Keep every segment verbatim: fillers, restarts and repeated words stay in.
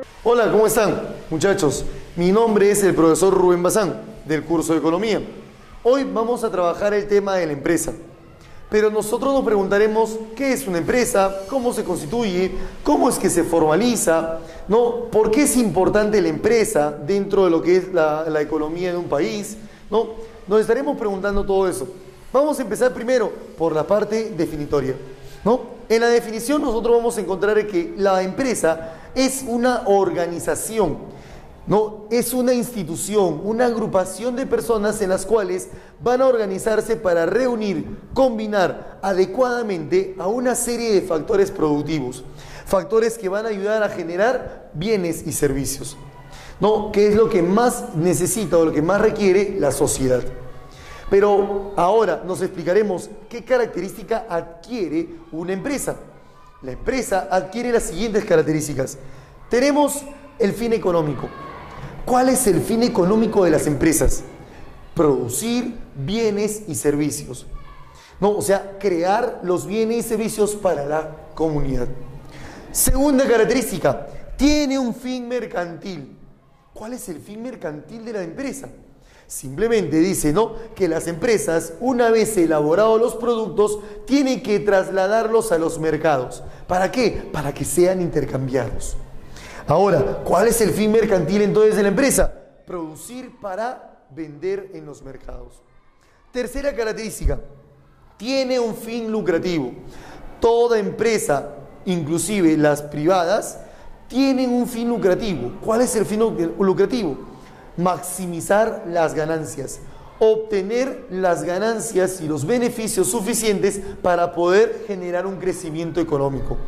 Hola, ¿cómo están, muchachos? Mi nombre es el profesor Rubén Bazán, del curso de Economía. Hoy vamos a trabajar el tema de la empresa. Pero nosotros nos preguntaremos qué es una empresa, cómo se constituye, cómo es que se formaliza, ¿no? ¿Por qué es importante la empresa dentro de lo que es la, la economía de un país, ¿no? Nos estaremos preguntando todo eso. Vamos a empezar primero por la parte definitoria, ¿no? En la definición nosotros vamos a encontrar que la empresa es una organización, ¿no? Es una institución, una agrupación de personas en las cuales van a organizarse para reunir, combinar adecuadamente a una serie de factores productivos, factores que van a ayudar a generar bienes y servicios, ¿no? Que es lo que más necesita o lo que más requiere la sociedad. Pero ahora nos explicaremos qué característica adquiere una empresa. La empresa adquiere las siguientes características. Tenemos el fin económico. ¿Cuál es el fin económico de las empresas? Producir bienes y servicios, ¿no? O sea, crear los bienes y servicios para la comunidad. Segunda característica, tiene un fin mercantil. ¿Cuál es el fin mercantil de la empresa? Simplemente dice, ¿no?, que las empresas, una vez elaborados los productos, tienen que trasladarlos a los mercados. ¿Para qué? Para que sean intercambiados. Ahora, ¿cuál es el fin mercantil entonces de la empresa? Producir para vender en los mercados. Tercera característica, tiene un fin lucrativo. Toda empresa, inclusive las privadas, tienen un fin lucrativo. ¿Cuál es el fin lucrativo? Maximizar las ganancias, obtener las ganancias y los beneficios suficientes para poder generar un crecimiento económico.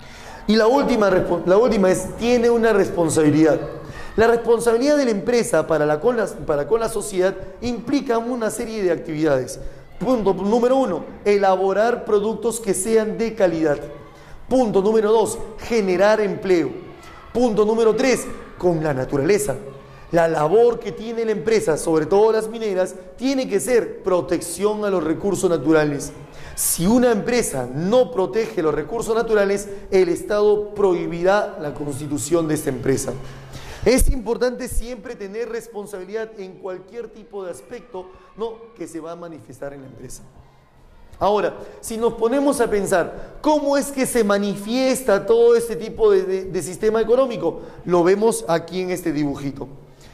Y la última, la última es, tiene una responsabilidad. La responsabilidad de la empresa para, la, con la, para con la sociedad implica una serie de actividades. Punto número uno, elaborar productos que sean de calidad. Punto número dos, generar empleo. Punto número tres, con la naturaleza. La labor que tiene la empresa, sobre todo las mineras, tiene que ser protección a los recursos naturales. Si una empresa no protege los recursos naturales, el Estado prohibirá la constitución de esta empresa. Es importante siempre tener responsabilidad en cualquier tipo de aspecto, ¿no?, que se va a manifestar en la empresa. Ahora, si nos ponemos a pensar cómo es que se manifiesta todo este tipo de, de, de sistema económico, lo vemos aquí en este dibujito.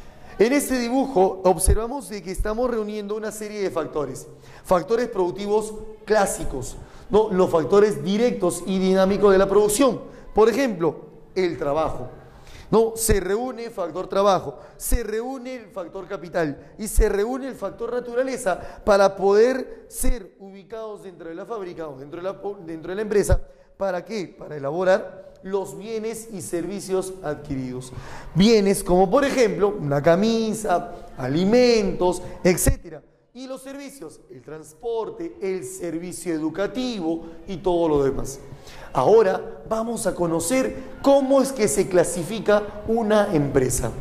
En este dibujo observamos de que estamos reuniendo una serie de factores, factores productivos clásicos, ¿no?, los factores directos y dinámicos de la producción. Por ejemplo, el trabajo, ¿no? Se reúne el factor trabajo, se reúne el factor capital y se reúne el factor naturaleza para poder ser ubicados dentro de la fábrica o dentro de la, dentro de la empresa. ¿Para qué? Para elaborar los bienes y servicios adquiridos. Bienes como, por ejemplo, una camisa, alimentos, etcétera. Y los servicios, el transporte, el servicio educativo y todo lo demás. Ahora vamos a conocer cómo es que se clasifica una empresa.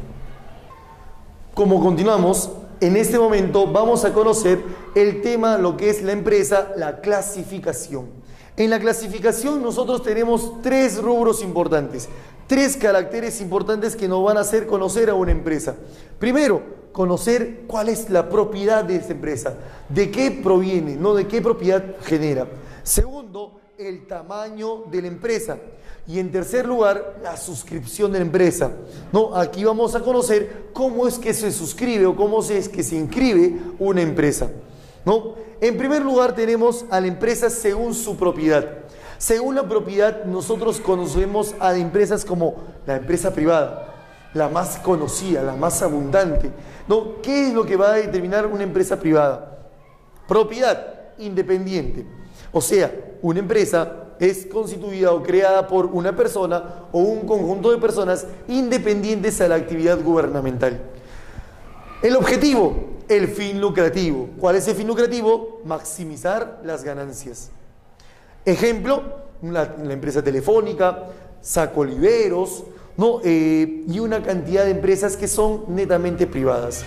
Como continuamos, en este momento vamos a conocer el tema, lo que es la empresa, la clasificación. En la clasificación nosotros tenemos tres rubros importantes, tres caracteres importantes que nos van a hacer conocer a una empresa. Primero, conocer cuál es la propiedad de esta empresa, de qué proviene, no de qué propiedad genera. Segundo, el tamaño de la empresa. Y en tercer lugar, la suscripción de la empresa, ¿no? Aquí vamos a conocer cómo es que se suscribe o cómo es que se inscribe una empresa, ¿no? En primer lugar tenemos a la empresa según su propiedad. Según la propiedad, nosotros conocemos a empresas como la empresa privada, la más conocida, la más abundante, ¿no? ¿Qué es lo que va a determinar una empresa privada? Propiedad independiente. O sea, una empresa es constituida o creada por una persona o un conjunto de personas independientes a la actividad gubernamental. El objetivo, el fin lucrativo. ¿Cuál es el fin lucrativo? Maximizar las ganancias. Ejemplo, la, la empresa telefónica, Sacoliveros, ¿no? Eh, y una cantidad de empresas que son netamente privadas.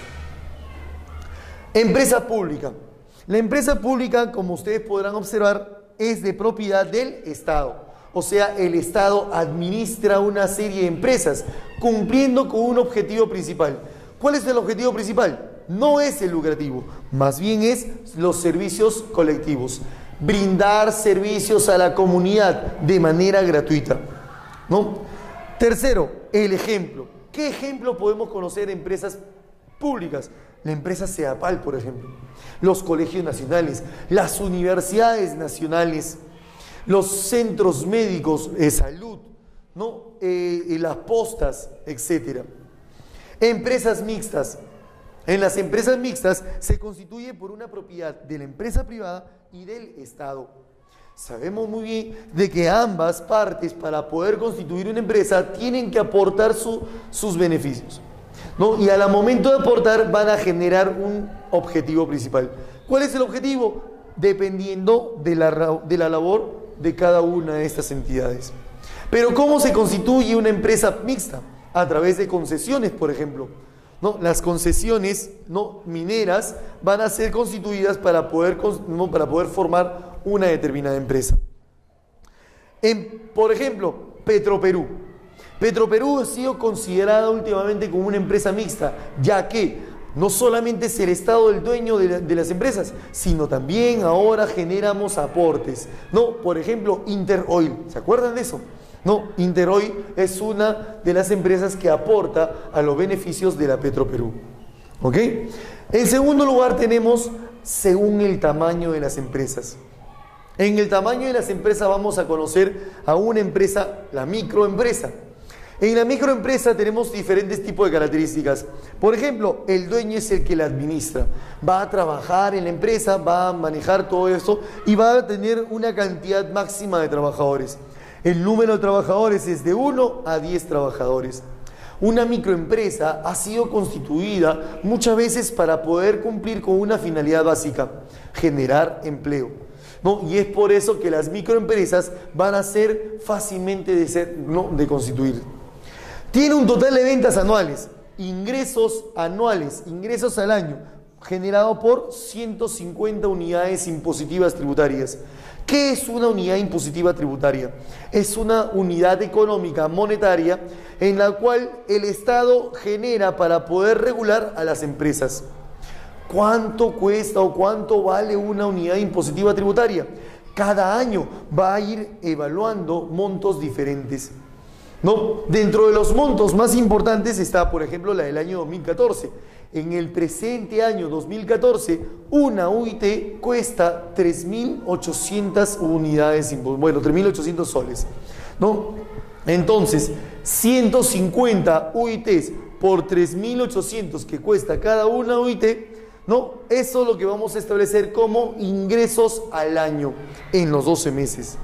Empresa pública. La empresa pública, como ustedes podrán observar, es de propiedad del Estado. O sea, el Estado administra una serie de empresas cumpliendo con un objetivo principal. ¿Cuál es el objetivo principal? No es el lucrativo, más bien es los servicios colectivos. Brindar servicios a la comunidad de manera gratuita, ¿no? Tercero, el ejemplo. ¿Qué ejemplo podemos conocer en empresas públicas? La empresa CEDAPAL, por ejemplo. Los colegios nacionales, las universidades nacionales, los centros médicos de salud, ¿no? Eh, y las postas, etcétera. Empresas mixtas. En las empresas mixtas se constituye por una propiedad de la empresa privada y del Estado. Sabemos muy bien de que ambas partes, para poder constituir una empresa, tienen que aportar su, sus beneficios, ¿no? Y al momento de aportar van a generar un objetivo principal. ¿Cuál es el objetivo? Dependiendo de la, de la labor de cada una de estas entidades. Pero ¿cómo se constituye una empresa mixta? A través de concesiones, por ejemplo, ¿no? Las concesiones, ¿no?, mineras van a ser constituidas para poder, ¿no?, para poder formar una determinada empresa. En, por ejemplo, Petroperú. Petroperú ha sido considerada últimamente como una empresa mixta, ya que no solamente es el Estado el dueño de, la, de las empresas, sino también ahora generamos aportes, ¿no? Por ejemplo, Interoil, ¿se acuerdan de eso? No, Interoil es una de las empresas que aporta a los beneficios de la Petroperú. ¿Ok? En segundo lugar tenemos según el tamaño de las empresas. En el tamaño de las empresas vamos a conocer a una empresa, la microempresa. En la microempresa tenemos diferentes tipos de características. Por ejemplo, el dueño es el que la administra. Va a trabajar en la empresa, va a manejar todo esto y va a tener una cantidad máxima de trabajadores. El número de trabajadores es de uno a diez trabajadores. Una microempresa ha sido constituida muchas veces para poder cumplir con una finalidad básica: generar empleo, ¿no? Y es por eso que las microempresas van a ser fácilmente de, ser, ¿no?, de constituir. Tiene un total de ventas anuales, ingresos anuales, ingresos al año, generado por ciento cincuenta unidades impositivas tributarias. ¿Qué es una unidad impositiva tributaria? Es una unidad económica monetaria en la cual el Estado genera para poder regular a las empresas. ¿Cuánto cuesta o cuánto vale una unidad impositiva tributaria? Cada año va a ir evaluando montos diferentes, ¿no? Dentro de los montos más importantes está, por ejemplo, la del año dos mil catorce. En el presente año dos mil catorce, una U I T cuesta tres mil ochocientas unidades, bueno, tres mil ochocientos soles, ¿no? Entonces, ciento cincuenta U I Ts por tres mil ochocientos que cuesta cada una U I T, ¿no? Eso es lo que vamos a establecer como ingresos al año en los doce meses.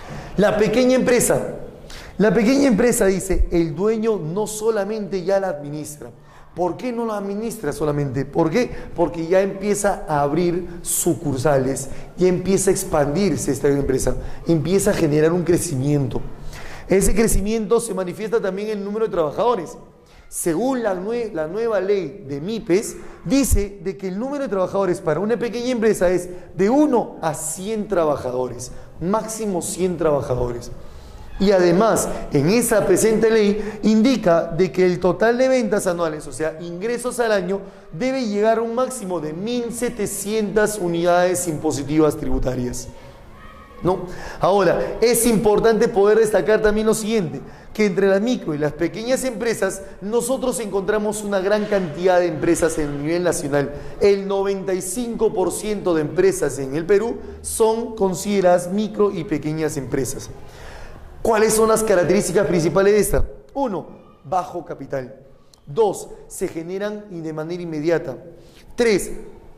La pequeña empresa. La pequeña empresa dice, el dueño no solamente ya la administra. ¿Por qué no la administra solamente? ¿Por qué? Porque ya empieza a abrir sucursales, ya empieza a expandirse esta empresa, empieza a generar un crecimiento. Ese crecimiento se manifiesta también en el número de trabajadores. Según la, nue la nueva ley de MIPES, dice de que el número de trabajadores para una pequeña empresa es de uno a cien trabajadores, máximo cien trabajadores. Y además, en esa presente ley indica de que el total de ventas anuales, o sea, ingresos al año, debe llegar a un máximo de mil setecientas unidades impositivas tributarias, ¿no? Ahora, es importante poder destacar también lo siguiente, que entre las micro y las pequeñas empresas, nosotros encontramos una gran cantidad de empresas en el nivel nacional. El noventa y cinco por ciento de empresas en el Perú son consideradas micro y pequeñas empresas. ¿Cuáles son las características principales de esta? Uno, bajo capital. Dos, se generan de manera inmediata. Tres,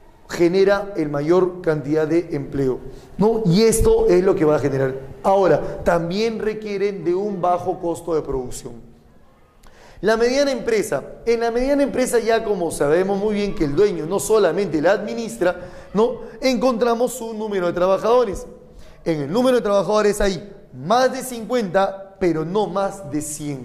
genera el mayor cantidad de empleo, ¿no? Y esto es lo que va a generar. Ahora, también requieren de un bajo costo de producción. La mediana empresa. En la mediana empresa, ya como sabemos muy bien que el dueño no solamente la administra, ¿no?, encontramos un número de trabajadores. En el número de trabajadores hay más de cincuenta, pero no más de cien.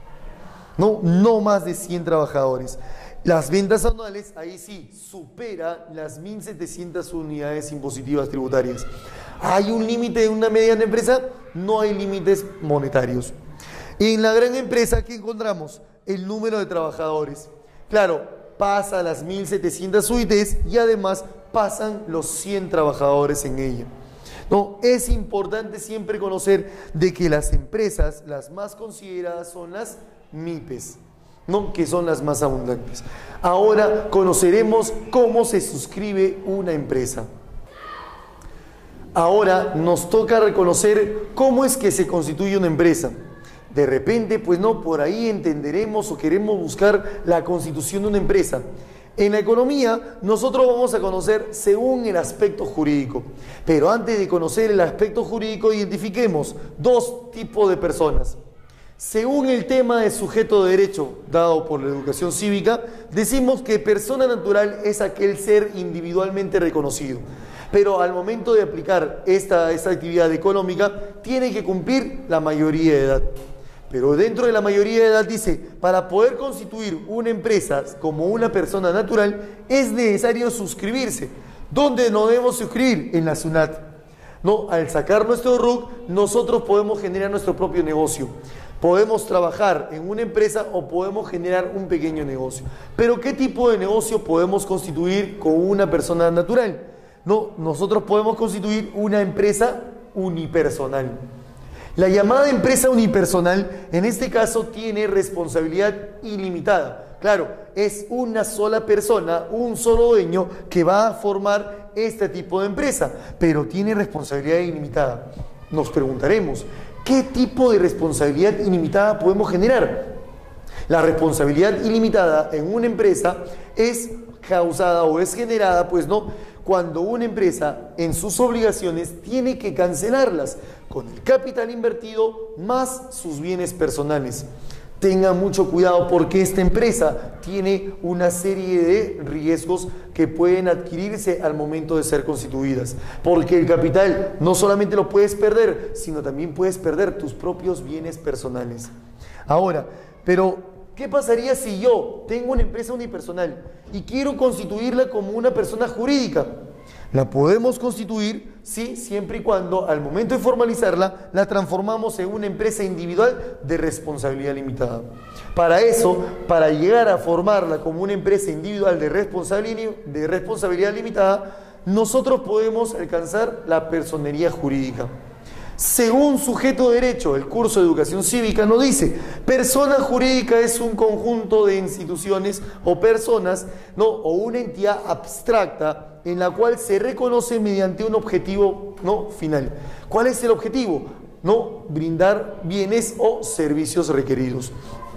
No, no más de cien trabajadores. Las ventas anuales, ahí sí, supera las mil setecientas unidades impositivas tributarias. ¿Hay un límite de una mediana empresa? No hay límites monetarios. En la gran empresa, ¿qué encontramos? El número de trabajadores. Claro, pasa las mil setecientas U I Ts y además pasan los cien trabajadores en ella. No, es importante siempre conocer de que las empresas, las más consideradas son las M I P E S, ¿no? Que son las más abundantes. Ahora conoceremos cómo se suscribe una empresa. Ahora nos toca reconocer cómo es que se constituye una empresa. De repente, pues no, por ahí entenderemos o queremos buscar la constitución de una empresa. En la economía, nosotros vamos a conocer según el aspecto jurídico. Pero antes de conocer el aspecto jurídico, identifiquemos dos tipos de personas. Según el tema de sujeto de derecho dado por la educación cívica, decimos que persona natural es aquel ser individualmente reconocido. Pero al momento de aplicar esta, esta actividad económica, tiene que cumplir la mayoría de edad. Pero dentro de la mayoría de edad dice, para poder constituir una empresa como una persona natural, es necesario suscribirse. ¿Dónde nos debemos suscribir? En la SUNAT. No, al sacar nuestro R U C, nosotros podemos generar nuestro propio negocio. Podemos trabajar en una empresa o podemos generar un pequeño negocio. Pero ¿qué tipo de negocio podemos constituir con una persona natural? No, nosotros podemos constituir una empresa unipersonal. La llamada empresa unipersonal, en este caso, tiene responsabilidad ilimitada. Claro, es una sola persona, un solo dueño que va a formar este tipo de empresa, pero tiene responsabilidad ilimitada. Nos preguntaremos, ¿qué tipo de responsabilidad ilimitada podemos generar? La responsabilidad ilimitada en una empresa es causada o es generada, pues no, cuando una empresa en sus obligaciones tiene que cancelarlas con el capital invertido más sus bienes personales. Tengan mucho cuidado porque esta empresa tiene una serie de riesgos que pueden adquirirse al momento de ser constituidas. Porque el capital no solamente lo puedes perder, sino también puedes perder tus propios bienes personales. Ahora, pero ¿qué pasaría si yo tengo una empresa unipersonal y quiero constituirla como una persona jurídica? La podemos constituir, sí, siempre y cuando al momento de formalizarla, la transformamos en una empresa individual de responsabilidad limitada. Para eso, para llegar a formarla como una empresa individual de responsabilidad, de responsabilidad limitada, nosotros podemos alcanzar la personería jurídica. Según sujeto de derecho, el curso de educación cívica nos dice, persona jurídica es un conjunto de instituciones o personas, ¿no? O una entidad abstracta en la cual se reconoce mediante un objetivo, ¿no? final. ¿Cuál es el objetivo? No brindar bienes o servicios requeridos.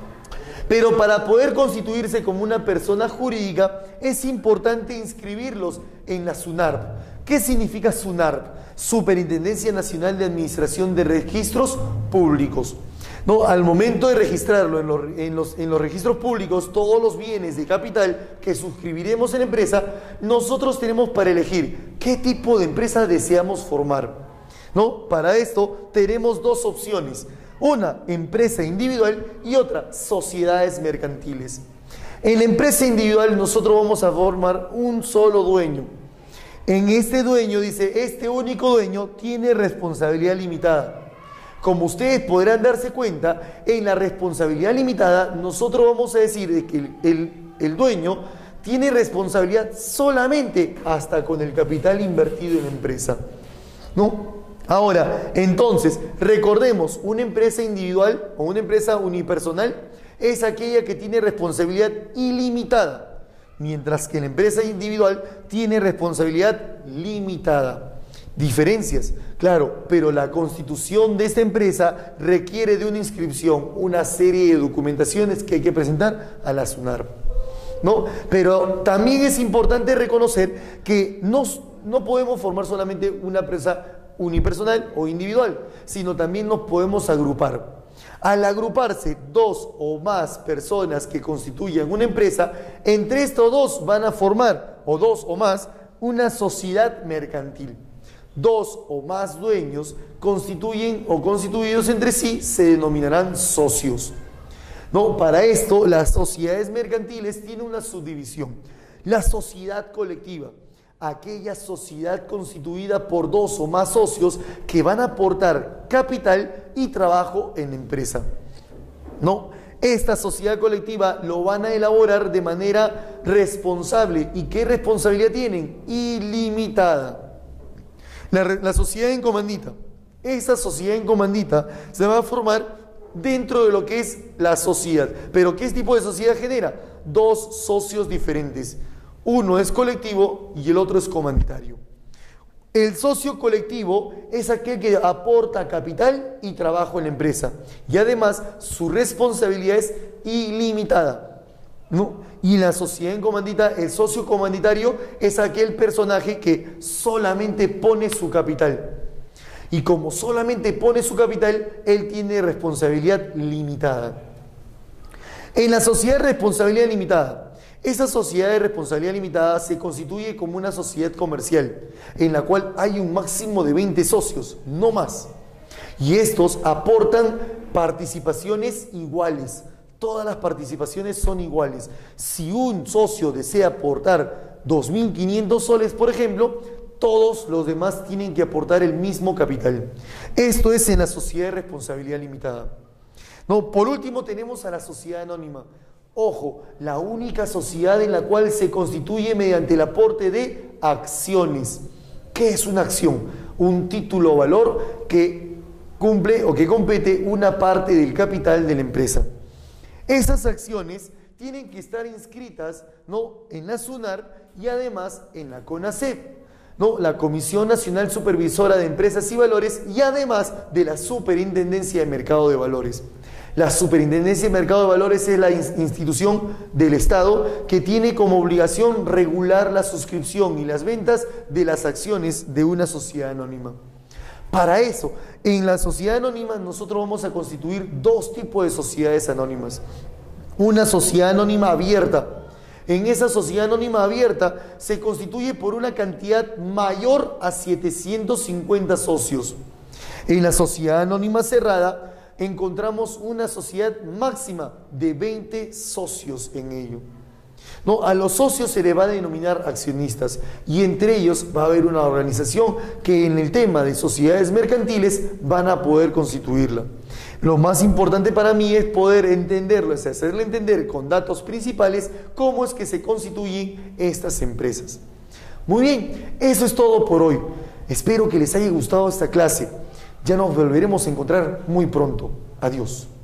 Pero para poder constituirse como una persona jurídica es importante inscribirlos en la SUNARP. ¿Qué significa SUNARP? Superintendencia Nacional de Administración de Registros Públicos. No, al momento de registrarlo en los, en, los, en los registros públicos, todos los bienes de capital que suscribiremos en la empresa, nosotros tenemos para elegir qué tipo de empresa deseamos formar. ¿No? Para esto tenemos dos opciones, una empresa individual y otra sociedades mercantiles. En la empresa individual nosotros vamos a formar un solo dueño. En este dueño, dice, este único dueño tiene responsabilidad limitada. Como ustedes podrán darse cuenta, en la responsabilidad limitada nosotros vamos a decir de que el, el, el dueño tiene responsabilidad solamente hasta con el capital invertido en la empresa, ¿no? Ahora, entonces, recordemos, una empresa individual o una empresa unipersonal es aquella que tiene responsabilidad ilimitada, mientras que la empresa individual tiene responsabilidad limitada. Diferencias, claro, pero la constitución de esta empresa requiere de una inscripción, una serie de documentaciones que hay que presentar a la SUNARP, ¿no? Pero también es importante reconocer que no, no podemos formar solamente una empresa unipersonal o individual, sino también nos podemos agrupar. Al agruparse dos o más personas que constituyan una empresa, entre estos dos van a formar, o dos o más, una sociedad mercantil. Dos o más dueños constituyen o constituidos entre sí se denominarán socios. No, para esto, las sociedades mercantiles tienen una subdivisión, la sociedad colectiva. aquella sociedad constituida por dos o más socios que van a aportar capital y trabajo en la empresa. No, esta sociedad colectiva lo van a elaborar de manera responsable. ¿Y qué responsabilidad tienen? Ilimitada. La, la sociedad en comandita. Esa sociedad en comandita se va a formar dentro de lo que es la sociedad. ¿Pero qué tipo de sociedad genera? Dos socios diferentes. Uno es colectivo y el otro es comanditario. El socio colectivo es aquel que aporta capital y trabajo en la empresa. Y además su responsabilidad es ilimitada, ¿no? Y en la sociedad en comandita, el socio comanditario es aquel personaje que solamente pone su capital. Y como solamente pone su capital, él tiene responsabilidad limitada. En la sociedad de responsabilidad limitada, esa sociedad de responsabilidad limitada se constituye como una sociedad comercial, en la cual hay un máximo de veinte socios, no más. Y estos aportan participaciones iguales. Todas las participaciones son iguales. Si un socio desea aportar dos mil quinientos soles, por ejemplo, todos los demás tienen que aportar el mismo capital. Esto es en la sociedad de responsabilidad limitada. No, por último tenemos a la sociedad anónima. Ojo, la única sociedad en la cual se constituye mediante el aporte de acciones. ¿Qué es una acción? Un título o valor que cumple o que compete una parte del capital de la empresa. Esas acciones tienen que estar inscritas, ¿no?, en la SUNAR y además en la CONACEP, ¿no?, la Comisión Nacional Supervisora de Empresas y Valores, y además de la Superintendencia de Mercado de Valores. La Superintendencia de Mercado de Valores es la institución del Estado que tiene como obligación regular la suscripción y las ventas de las acciones de una sociedad anónima. Para eso, en la sociedad anónima nosotros vamos a constituir dos tipos de sociedades anónimas. Una sociedad anónima abierta. En esa sociedad anónima abierta se constituye por una cantidad mayor a setecientos cincuenta socios. En la sociedad anónima cerrada encontramos una sociedad máxima de veinte socios en ello. No, a los socios se les va a denominar accionistas, y entre ellos va a haber una organización que en el tema de sociedades mercantiles van a poder constituirla. Lo más importante para mí es poder entenderlo, es hacerle entender con datos principales cómo es que se constituyen estas empresas. Muy bien, eso es todo por hoy. Espero que les haya gustado esta clase. Ya nos volveremos a encontrar muy pronto. Adiós.